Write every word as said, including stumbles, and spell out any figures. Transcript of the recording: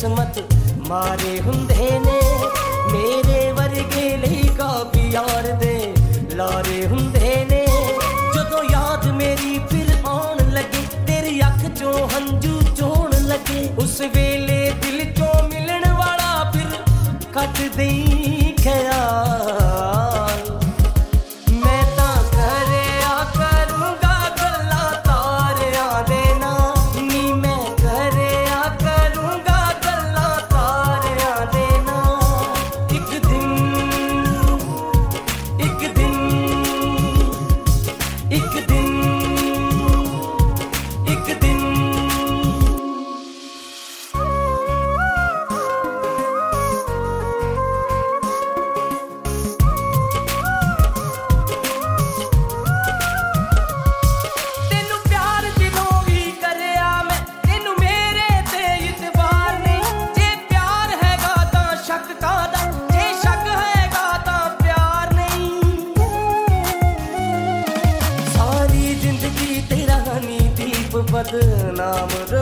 किस्मत मारे हुंदे ने मेरे वर्गे लई काफी यार दे लारे हुंदे ने जदों याद मेरी फिर आउण लगे तेरी अख चों हंजू चोण लगे उस वेले दिल चों मिलन वाला फिर कट देई ख्याल मैं तां करेया करूंगा गल्लां तारियां दे नाल नी मैं करेया करूंगा गल्लां तारियां दे नाल एक दिन एक दिन एक दिन एक दिन ਤੈਨੂੰ ਪਿਆਰ ਦਿਲੋਂ ਵੀ ਕਰਿਆ ਮੈਂ ਤੈਨੂੰ ਮੇਰੇ ਤੇ ਇਤਬਾਰ ਨਹੀਂ ਜੇ ਪਿਆਰ ਹੈਗਾ ਤਾਂ ਸ਼ੱਕ ਕਾਹਦਾ ਜੇ ਸ਼ੱਕ ਹੈਗਾ ਤਾਂ ਪਿਆਰ ਨਹੀਂ ਸਾਰੀ ਜ਼ਿੰਦਗੀ ਤੇਰਾ ਨੀ ਦੀਪ ਬਦਨਾਮ